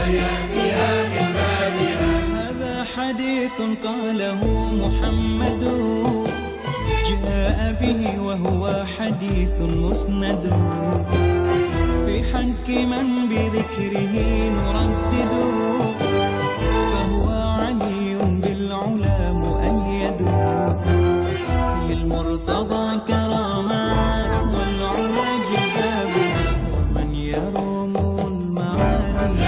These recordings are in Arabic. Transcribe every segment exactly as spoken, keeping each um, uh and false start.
هذا حديث قاله محمد جاء به وهو حديث مسند في حق من بذكره نردد فهو علي بالعلا مؤيد للمرتضى كرامات والعلا جباب ومن يروم المعالي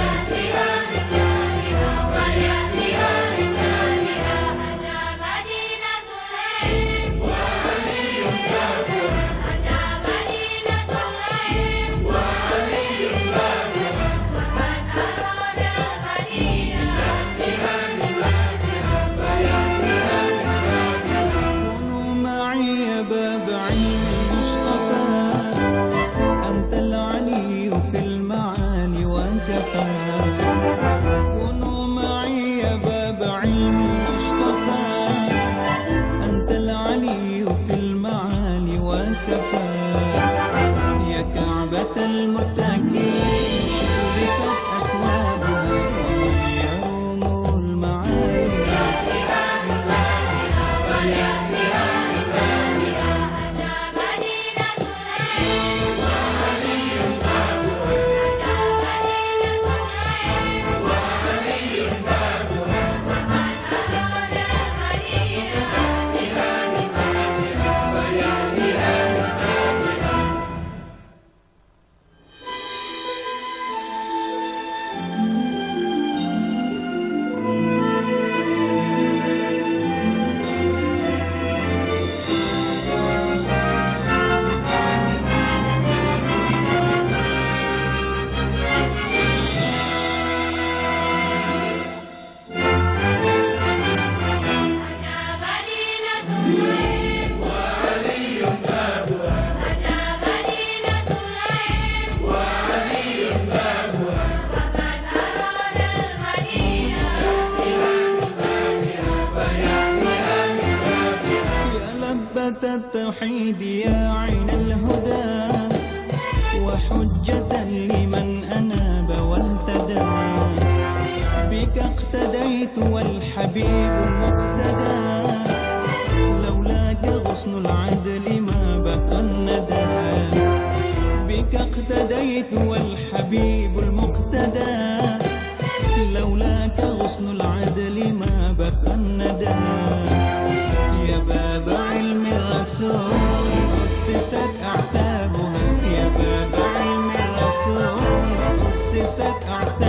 باب علم المصطفى أنت العلي في المعاني وكفى كونوا معي يا باب علم المصطفى أنت العلي في المعاني وكفى يا كعبة المتقين شرفت أثوابها ومن يروم المعالي التوحيد يا عين الهدى وحجة لمن أناب واهتدى بك اقتديت والحبيب المقتدى لولاك غصن العدل ما بقى الندى بك اقتديت والحبيب المقتدى لولاك غصن العدل ما بقى الندى يا باب علم الرسول أسست أعتابها يا باب علم الرسول أسست أعتابها